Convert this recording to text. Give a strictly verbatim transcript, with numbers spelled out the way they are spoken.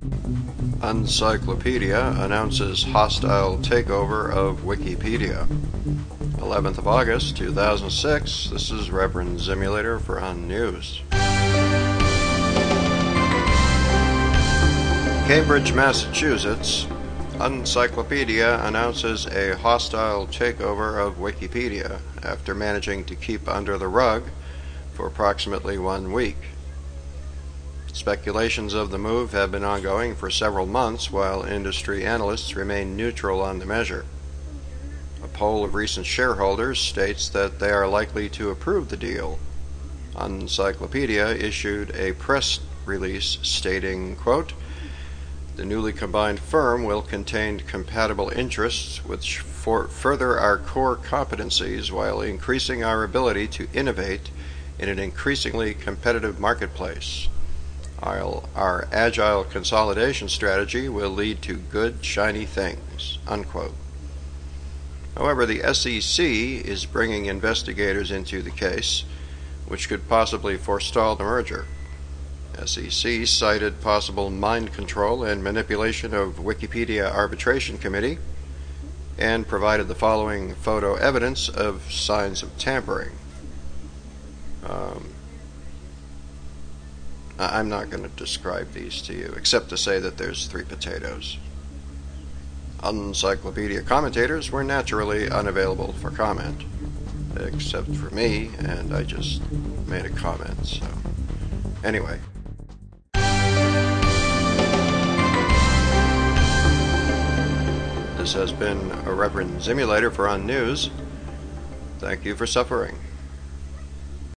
Uncyclopedia announces hostile takeover of Wikipedia. eleventh of August two thousand six. This is Reverend Simulator for Unnews. Cambridge, Massachusetts. Uncyclopedia announces a hostile takeover of Wikipedia after managing to keep under the rug for approximately one week. Speculations of the move have been ongoing for several months, while industry analysts remain neutral on the measure. A poll of recent shareholders states that they are likely to approve the deal. Uncyclopedia issued a press release stating, quote, "The newly combined firm will contain compatible interests which for further our core competencies while increasing our ability to innovate in an increasingly competitive marketplace. Our, our agile consolidation strategy will lead to good, shiny things," unquote. However, the S E C is bringing investigators into the case, which could possibly forestall the merger. S E C cited possible mind control and manipulation of Wikipedia Arbitration Committee and provided the following photo evidence of signs of tampering. Um, I'm not going to describe these to you, except to say that there's three potatoes. Uncyclopedia commentators were naturally unavailable for comment, except for me, and I just made a comment, so anyway. This has been a Reverend Simulator for Unnews. Thank you for suffering.